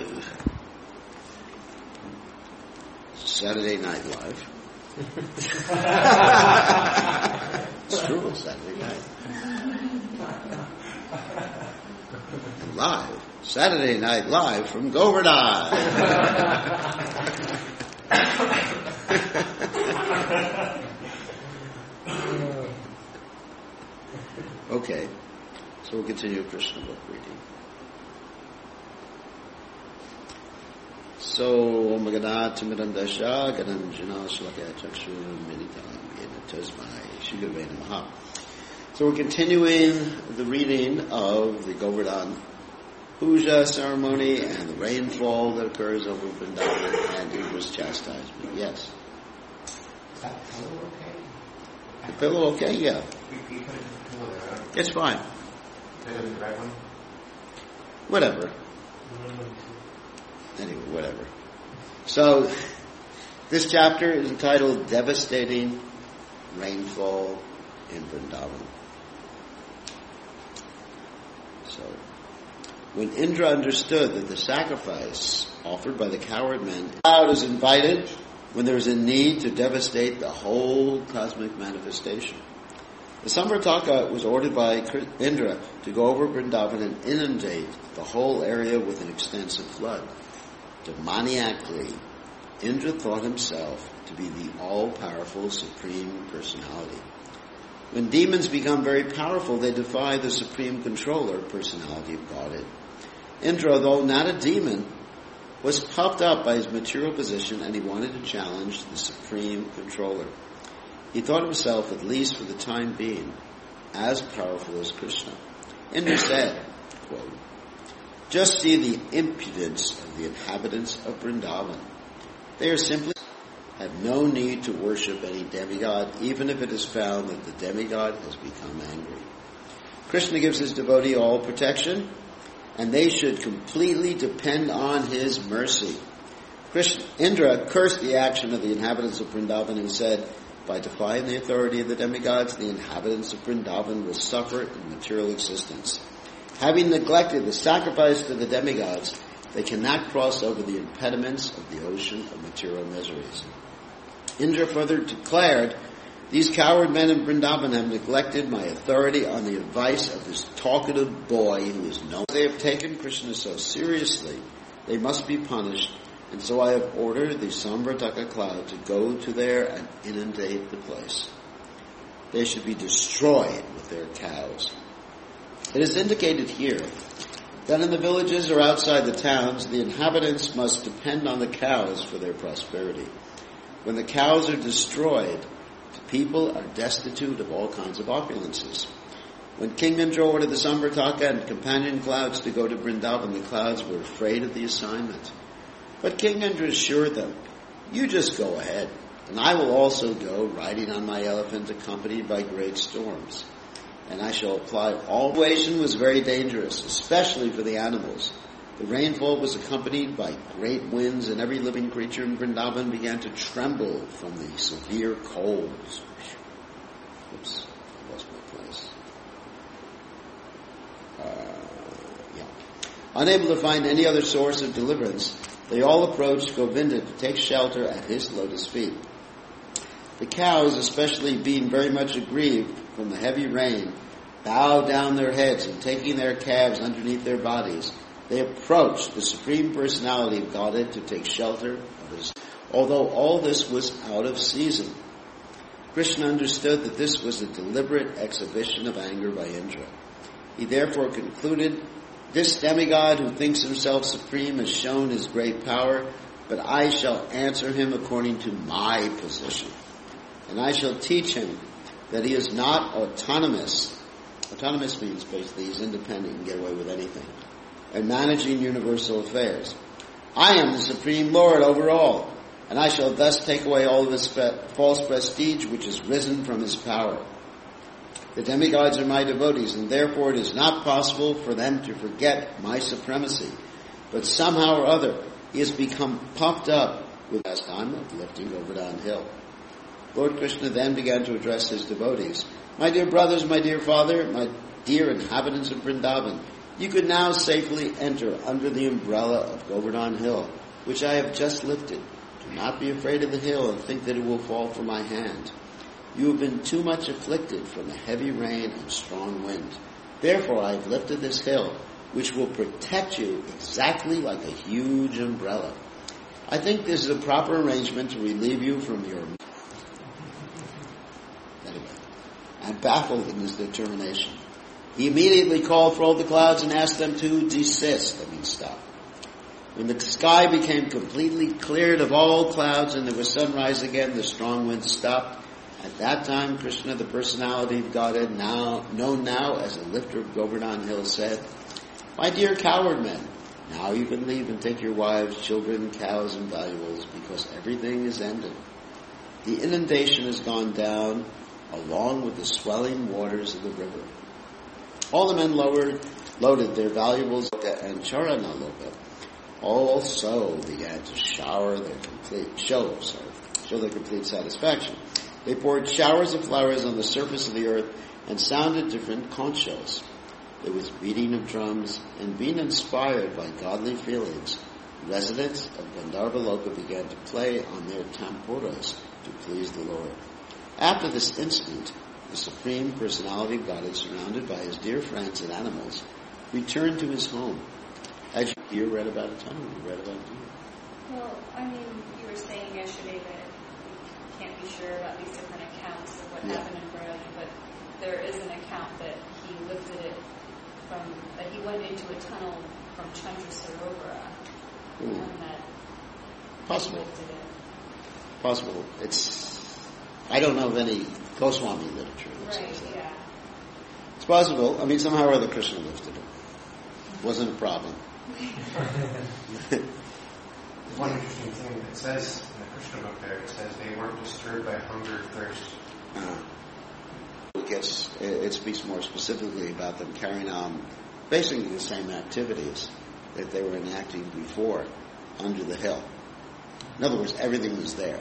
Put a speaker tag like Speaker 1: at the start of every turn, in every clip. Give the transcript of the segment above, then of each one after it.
Speaker 1: Saturday Night Live. It's true, Saturday night. Live. Saturday Night Live from Govardhan. Okay, so we'll continue Krishna book reading. So, Om Gadana Timidandasha Gadanjana Shlakya Chakshu Meditam Yena Tasmai Shri Gurave Namaha. So we're continuing the reading of the Govardhan Puja ceremony and the rainfall that occurs over Vrindavan and Indra's chastisement. Yes.
Speaker 2: Is that pillow okay?
Speaker 1: The pillow okay? Yeah.
Speaker 2: You put it in the pillow there.
Speaker 1: It's fine.
Speaker 2: Is it the right one?
Speaker 1: Whatever. Anyway, whatever. So, this chapter is entitled Devastating Rainfall in Vrindavan. So, when Indra understood that the sacrifice offered by the coward men, the cloud is invited when there is a need to devastate the whole cosmic manifestation. The Samvartaka was ordered by Indra to go over Vrindavan and inundate the whole area with an extensive flood. Demoniacally, Indra thought himself to be the all-powerful Supreme Personality. When demons become very powerful, they defy the Supreme Controller, Personality of Godhead. Indra, though not a demon, was puffed up by his material position, and he wanted to challenge the Supreme Controller. He thought himself, at least for the time being, as powerful as Krishna. Indra said, quote, "Just see the impudence of the inhabitants of Vrindavan. They are simply have no need to worship any demigod, even if it is found that the demigod has become angry. Krishna gives his devotee all protection, and they should completely depend on his mercy." Indra cursed the action of the inhabitants of Vrindavan and said, "By defying the authority of the demigods, the inhabitants of Vrindavan will suffer in material existence. Having neglected the sacrifice to the demigods, they cannot cross over the impediments of the ocean of material miseries." Indra further declared, "These coward men in Vrindavan have neglected my authority on the advice of this talkative boy who is known. They have taken Krishna so seriously, they must be punished, and so I have ordered the Samvartaka cloud to go to there and inundate the place. They should be destroyed with their cows." It is indicated here that in the villages or outside the towns, the inhabitants must depend on the cows for their prosperity. When the cows are destroyed, the people are destitute of all kinds of opulences. When King Indra ordered the Samvartaka and companion clouds to go to Vrindavan, the clouds were afraid of the assignment. But King Indra assured them, "You just go ahead, and I will also go riding on my elephant accompanied by great storms. And I shall apply all." The situation was very dangerous, especially for the animals. The rainfall was accompanied by great winds, and every living creature in Vrindavan began to tremble from the severe colds. Oops, I lost my place. Unable to find any other source of deliverance, they all approached Govinda to take shelter at his lotus feet. The cows, especially being very much aggrieved from the heavy rain, bowed down their heads, and taking their calves underneath their bodies, they approached the Supreme Personality of Godhead to take shelter of his. Although all this was out of season, Krishna understood that this was a deliberate exhibition of anger by Indra. He therefore concluded, "This demigod who thinks himself supreme has shown his great power, but I shall answer him according to my position. And I shall teach him that he is not autonomous." Autonomous means basically he's independent and can get away with anything. "And managing universal affairs. I am the Supreme Lord over all, and I shall thus take away all of his false prestige which has risen from his power. The demigods are my devotees, and therefore it is not possible for them to forget my supremacy. But somehow or other, he has become puffed up with the pastime of lifting Govardhan Hill." Lord Krishna then began to address his devotees. "My dear brothers, my dear father, my dear inhabitants of Vrindavan, You could now safely enter under the umbrella of Govardhan Hill, which I have just lifted. Do not be afraid of the hill and think that it will fall from my hand. You have been too much afflicted from the heavy rain and strong wind. Therefore I have lifted this hill, which will protect you exactly like a huge umbrella. I think this is a proper arrangement to relieve you from your... Anyway, I'm baffled in his determination. He immediately called for all the clouds and asked them to desist. That means stop. When the sky became completely cleared of all clouds and there was sunrise again, the strong wind stopped. At that time, Krishna, the personality of Godhead, known now as the lifter of Govardhan Hill, said, "My dear coward men, now you can leave and take your wives, children, cows, and valuables, because everything is ended. The inundation has gone down, along with the swelling waters of the river." All the men loaded their valuables, and Charanaloka also began to show their complete satisfaction. They poured showers of flowers on the surface of the earth and sounded different conch shells. There was beating of drums, and being inspired by godly feelings, residents of Gandharvaloka began to play on their tampuras to please the Lord. After this incident, the Supreme Personality of Godhead, surrounded by his dear friends and animals, returned to his home. As you read about it, Tony, you read about it too.
Speaker 3: Well, I mean, you were saying yesterday that we can't be sure about these different accounts of what happened in Brody, but there is an account that he lifted it that he went into a tunnel from Chandra Sarovara, and that
Speaker 1: possible.
Speaker 3: He lifted it.
Speaker 1: Possible. I don't know of any Goswami literature.
Speaker 3: Right, yeah.
Speaker 1: It's possible. I mean, somehow or other Krishna lifted it. Wasn't a problem.
Speaker 2: There's one interesting thing that says in the Krishna book there, it says they weren't disturbed by hunger, thirst.
Speaker 1: It speaks more specifically about them carrying on basically the same activities that they were enacting before under the hill. In other words, everything was there.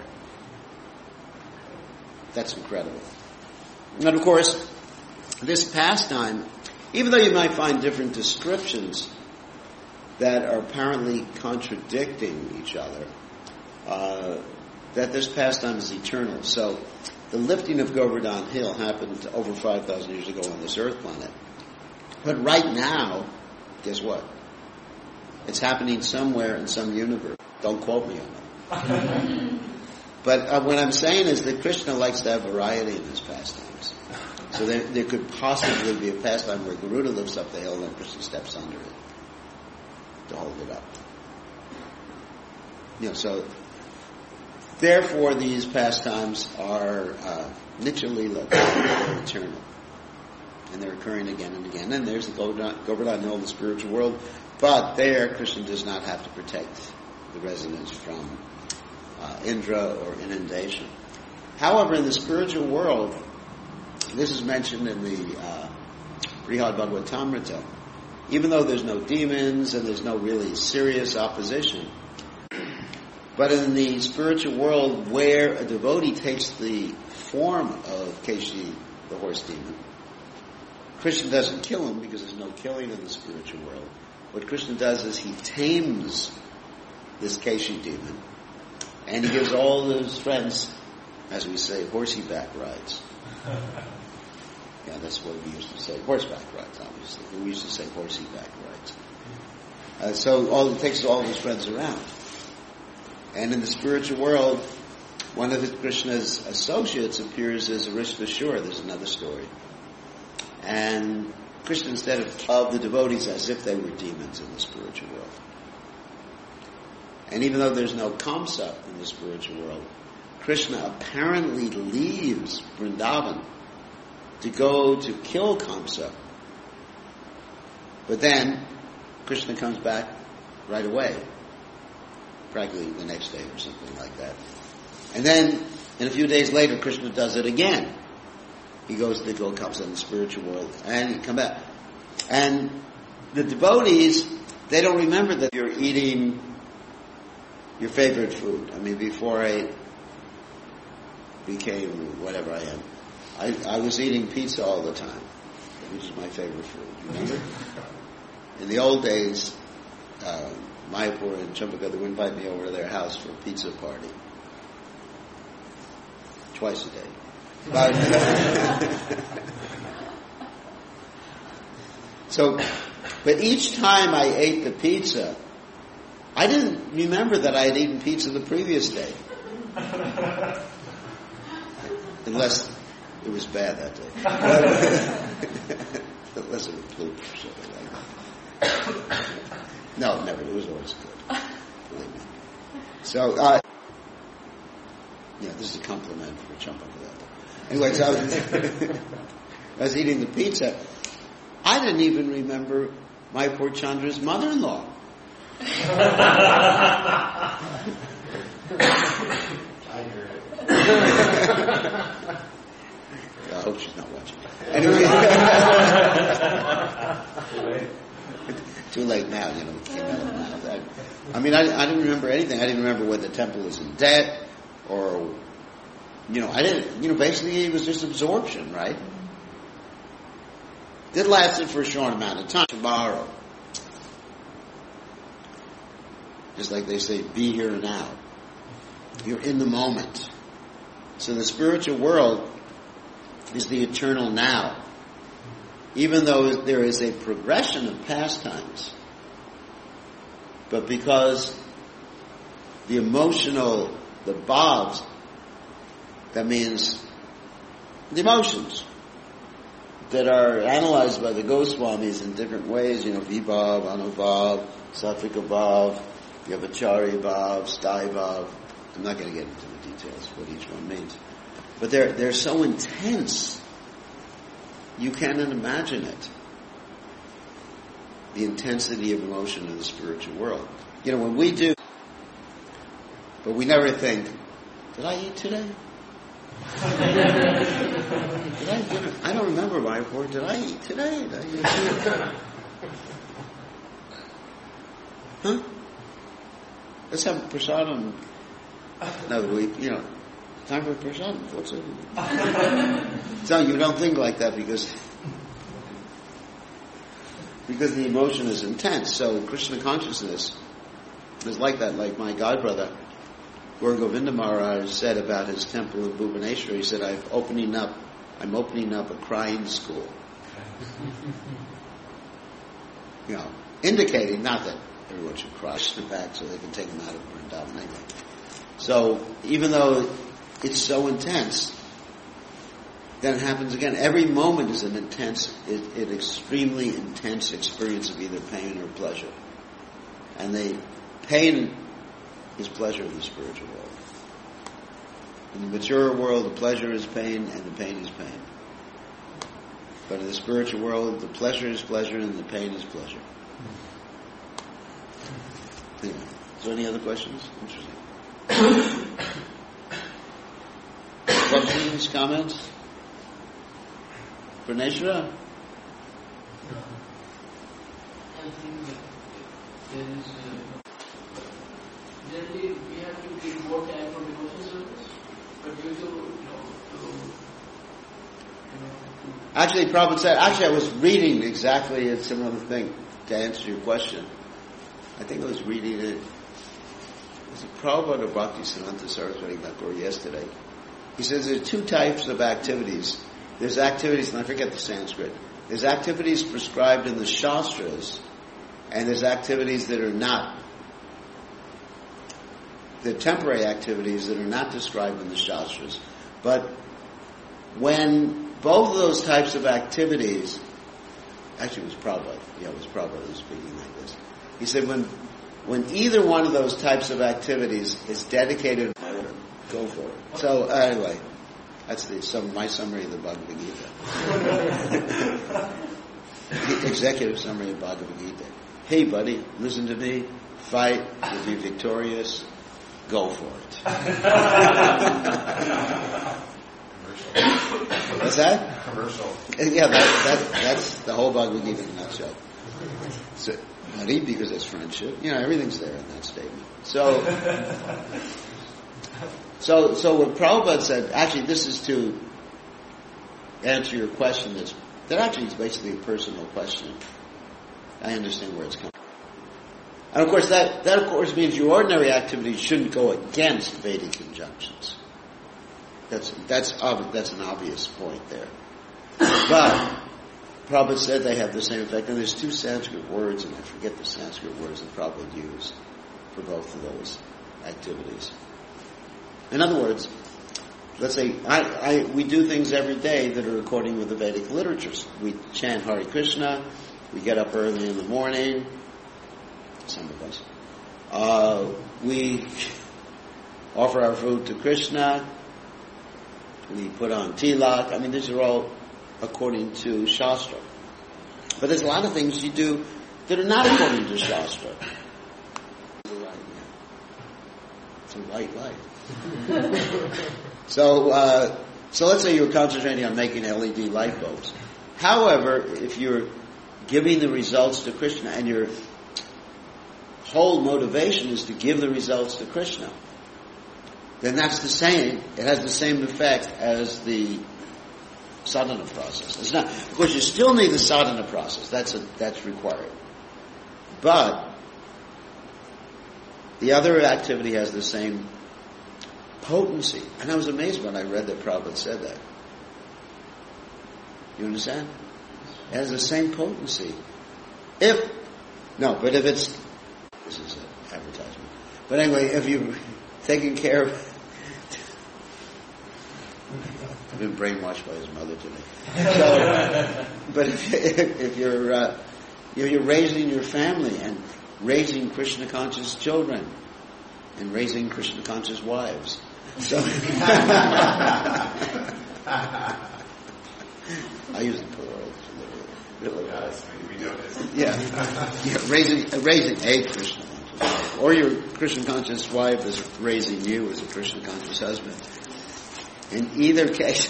Speaker 1: That's incredible. And of course, this pastime, even though you might find different descriptions that are apparently contradicting each other, that this pastime is eternal. So the lifting of Govardhan Hill happened over 5,000 years ago on this earth planet. But right now, guess what? It's happening somewhere in some universe. Don't quote me on that. But what I'm saying is that Krishna likes to have variety in his pastimes. So there could possibly be a pastime where Garuda lifts up the hill and Krishna steps under it to hold it up. So therefore these pastimes are Nitya-lila, they're eternal. And they're occurring again and again. And there's the Govardhan Hill, the spiritual world. But there, Krishna does not have to protect the residents from Indra or inundation. However, in the spiritual world, this is mentioned in the Brihad Bhagavatamrita, even though there's no demons and there's no really serious opposition, but in the spiritual world where a devotee takes the form of Keshi, the horse demon, Krishna doesn't kill him because there's no killing in the spiritual world. What Krishna does is he tames this Keshi demon, and he gives all his friends, as we say, horsey back rides. Yeah, that's what we used to say. Horseback rides, obviously. We used to say horsey back rides. So it takes all of his friends around. And in the spiritual world, one of Krishna's associates appears as Arishvashura. There's another story. And Krishna, instead of the devotees as if they were demons in the spiritual world. And even though there's no Kamsa in the spiritual world, Krishna apparently leaves Vrindavan to go to kill Kamsa. But then Krishna comes back right away, practically the next day or something like that. And then, a few days later, Krishna does it again. He goes to kill Kamsa in the spiritual world, and he comes back. And the devotees, they don't remember that you're eating your favorite food. I mean, before I became whatever I am, I was eating pizza all the time, which is my favorite food. Remember? In the old days, Mayapur and Champaka, they would invite me over to their house for a pizza party. Twice a day. But but each time I ate the pizza, I didn't remember that I had eaten pizza the previous day. Unless it was bad that day. Unless it was poop or something like that. No, never. It was always good. Believe me. So, this is a compliment for Champa for that. Anyway, so I was eating the pizza. I didn't even remember my poor Chandra's mother-in-law.
Speaker 2: I heard it.
Speaker 1: I hope she's not watching. Anyway. Too late now, it came out of the mouth. I didn't remember anything. I didn't remember whether the temple was in debt or, I didn't, basically it was just absorption, right? It lasted for a short amount of time. Tomorrow. Just like they say, be here now. You're in the moment. So the spiritual world is the eternal now. Even though there is a progression of pastimes. But because the emotional, the bhavs, that means the emotions that are analyzed by the Goswamis in different ways, Vibhav, Anubhav, Sattvika Bhav, Vyabhachari Bhav, Sthai Bhav. I'm not going to get into the details of what each one means. But they're so intense, you cannot imagine it. The intensity of emotion in the spiritual world. When we do, but we never think, did I eat today? I don't remember my report. Did I eat today? Did I eat today? Huh? Let's have prasadam. No, time for prasadam. What's it? So you don't think like that because the emotion is intense. So Krishna consciousness is like that. Like my godbrother, Gaura Govinda Maharaj said about his temple in Bhubaneswar, he said, I'm opening up a crying school. Indicating not that everyone should crush the back so they can take them out of Vrindavan anyway. So even though it's so intense, then it happens again. Every moment is an extremely intense experience of either pain or pleasure. And the pain is pleasure in the spiritual world. In the mature world, the pleasure is pain and the pain is pain. But in the spiritual world, the pleasure is pleasure and the pain is pleasure. Anyway, is there any other questions? Interesting. Questions, comments? Praneshra?
Speaker 4: I think there is generally we have to give more time for devotion service, but due to
Speaker 1: Actually, Prabhupada said, I was reading exactly a similar thing to answer your question. I think I was reading it. Was it Prabhupada or Bhaktisiddhanta Saraswati Thakur yesterday? He says there are two types of activities. There's activities, and I forget the Sanskrit. There's activities prescribed in the Shastras, and there's activities that are not. They're temporary activities that are not described in the Shastras. But when both of those types of activities, actually it was Prabhupada, it was Prabhupada who was speaking like this. He said when either one of those types of activities is dedicated, go for it. So anyway, that's my summary of the Bhagavad Gita. The executive summary of Bhagavad Gita. Hey buddy, listen to me, fight, you'll be victorious, go for it. What's that?
Speaker 2: Commercial.
Speaker 1: Yeah, that's the whole Bhagavad Gita in a nutshell. So, buddy, because it's friendship. Everything's there in that statement. So what Prabhupada said, actually this is to answer your question that actually is basically a personal question. I understand where it's coming. And of course, that of course means your ordinary activities shouldn't go against Vedic injunctions. That's an obvious point there. But Prabhupada said they have the same effect, and there's two Sanskrit words, and I forget the Sanskrit words that Prabhupada used for both of those activities. In other words, let's say we do things every day that are according with the Vedic literatures. We chant Hare Krishna, we get up early in the morning, some of us. We offer our food to Krishna, we put on tilak. I mean, these are all according to Shastra. But there's a lot of things you do that are not according to Shastra. It's a white light. So let's say you're concentrating on making LED light bulbs. However, if you're giving the results to Krishna and your whole motivation is to give the results to Krishna, then that's the same. It has the same effect as the sadhana process. It's not, of course, you still need the sadhana process. That's required. But the other activity has the same potency. And I was amazed when I read that Prabhupada said that. You understand? It has the same potency. But if it's, this is an advertisement. But anyway, if you're taking care of, I've been brainwashed by his mother today. So, but if you're raising your family and raising Krishna conscious children and raising Krishna conscious wives, so I use the plural. Raising a Krishna conscious wife, or your Krishna conscious wife is raising you as a Krishna conscious husband. In either case,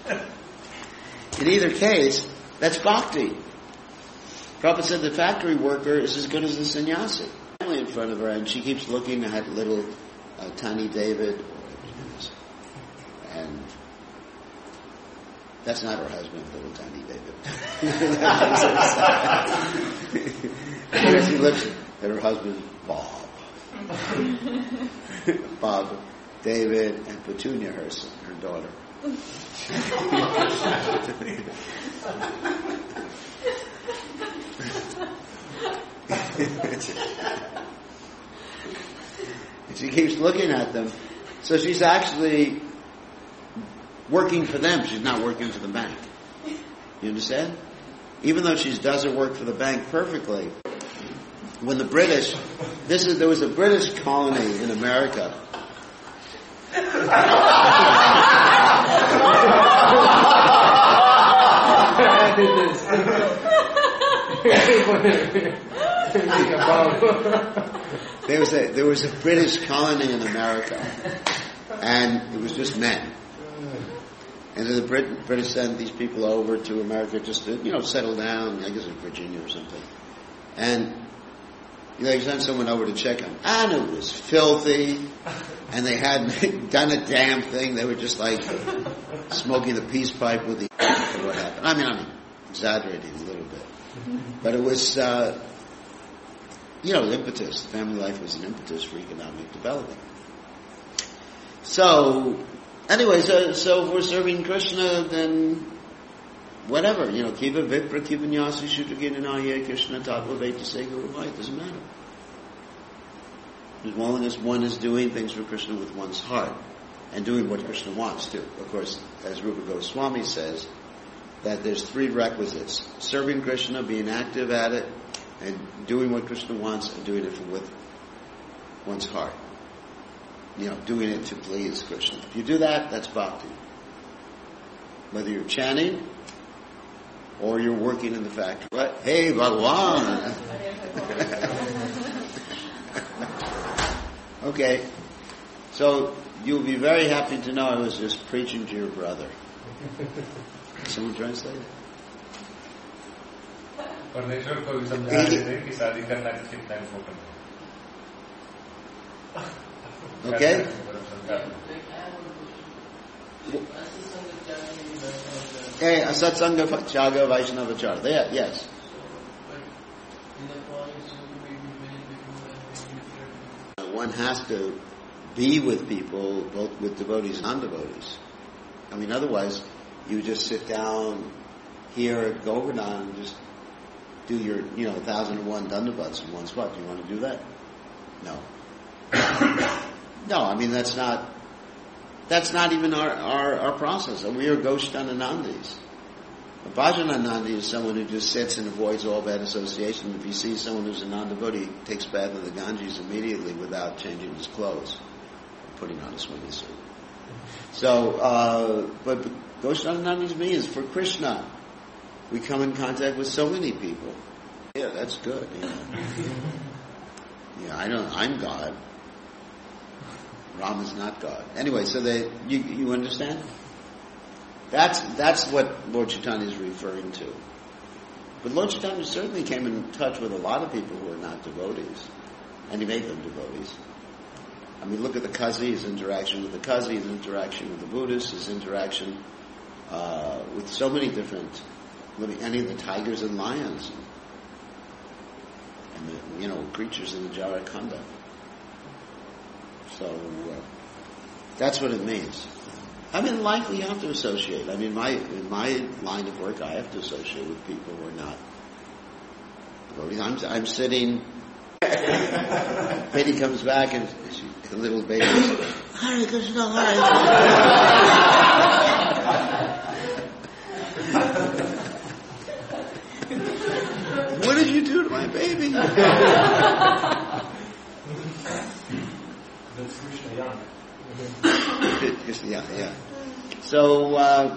Speaker 1: that's bhakti. Prabhupada said the factory worker is as good as the sannyasi. Family in front of her, and she keeps looking at little tiny David, and that's not her husband, little tiny David. And she looks at her husband, Bob, David, and Petunia, her daughter. And she keeps looking at them. So she's actually working for them. She's not working for the bank. You understand? Even though she does her work for the bank perfectly. When the British, there was a British colony in America. There was a British colony in America, and it was just men. And so the British sent these people over to America just to, settle down. I guess in Virginia or something. And they sent someone over to check them, and it was filthy. And they hadn't done a damn thing. They were just like smoking the peace pipe with the what happened. I mean, I'm exaggerating a little bit. But it was, impetus. Family life was an impetus for economic development. So, anyway, so if we're serving Krishna, then whatever, Kiva Vipra, Kiva Nyasi, Shudraginanaya, Krishna, Tattva, Veta, Seguru, it doesn't matter. As long as one is doing things for Krishna with one's heart and doing what Krishna wants to. Of course, as Rupa Goswami says, that there's three requisites: serving Krishna, being active at it, and doing what Krishna wants and doing it with one's heart. Doing it to please Krishna. If you do that, that's bhakti. Whether you're chanting or you're working in the factory. What? Hey, Bhagwan! Okay, so you'll be very happy to know I was just preaching to your brother. Someone translate it?
Speaker 5: परमेश्वर को भी समझा रहे थे कि शादी करना कितना इम्पोर्टेंट है.
Speaker 1: Okay? Hey, Asatsanga Chaga Vaishnava Chara. Yes. one has to be with people, both with devotees and non-devotees. I mean, otherwise, you just sit down here at Govardhan and just do your, 1,001 dandavats in one spot. Do you want to do that? No. No, I mean, that's not even our process. We are Goshthananandis. A Bhajananandi is someone who just sits and avoids all bad association. If he sees someone who's a non-devotee, he takes bath in the Ganges immediately without changing his clothes, putting on a swimming suit. So, but Goshthananandis means for Krishna. We come in contact with so many people. Yeah, that's good. Yeah, I'm God. Rama's not God. Anyway, so you understand? That's what Lord Chaitanya is referring to. But Lord Chaitanya certainly came in touch with a lot of people who are not devotees, and he made them devotees. I mean, look at the Kazi, his interaction with the Kazi, his interaction with the Buddhists, his interaction with so many different, any of the tigers and lions, and the, creatures in the Jarakhanda. So that's what it means. I mean, in life we have to associate. I mean, in my line of work, I have to associate with people who are not devotees. I'm sitting. Betty comes back and the little baby goes, Hare Krishna, Hare Krishna. What did you do to my baby?
Speaker 2: That's Krishna Young.
Speaker 1: Yeah. So,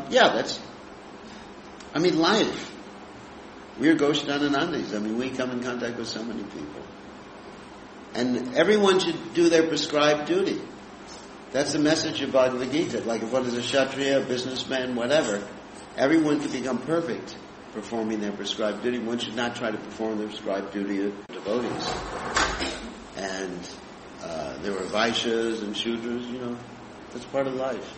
Speaker 1: life. We're Goshthananandis. I mean, we come in contact with so many people. And everyone should do their prescribed duty. That's the message of Bhagavad Gita. Like if one is a Kshatriya, a businessman, whatever, everyone can become perfect performing their prescribed duty. One should not try to perform their prescribed duty of devotees. And there were Vaishyas and Shudras, that's part of life.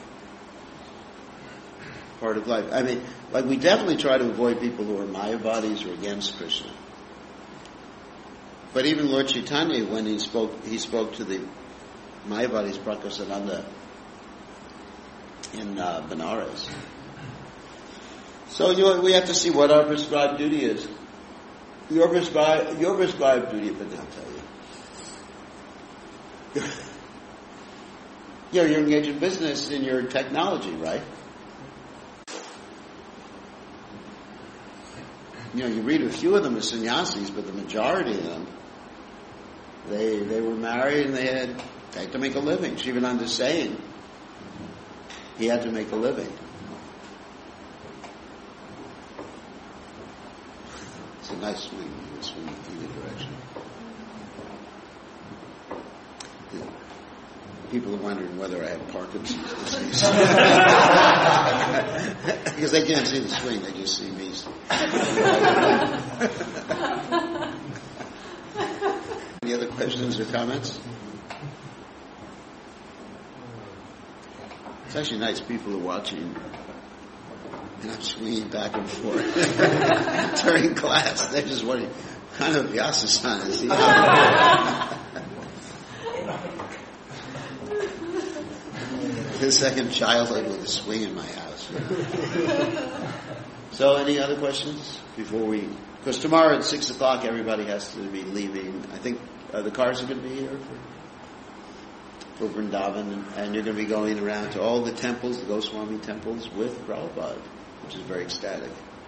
Speaker 1: Part of life. I mean, we definitely try to avoid people who are Mayavadis or against Krishna. But even Lord Chaitanya, when he spoke to the Mayavadis, Prakasananda, in Benares. So we have to see what our prescribed duty is. Your prescribed duty, but I'll tell you. You're engaged in business in your technology, right? You read a few of them as sannyasis, but the majority of them, they were married and they had to make a living. Shivananda's saying he had to make a living. It's a nice swing. You swing in either direction. People are wondering whether I have Parkinson's disease. Because they can't see the swing, they just see me. Any other questions or comments? It's actually nice people are watching. And I'm swinging back and forth during class. They're just wondering, what kind of Vyasa-san is he? The second childhood with a swing in my house. So, any other questions before because tomorrow at 6:00 everybody has to be leaving. I think the cars are going to be here for Vrindavan, and you're going to be going around to all the temples, the Goswami temples, with Prabhupada, which is very ecstatic.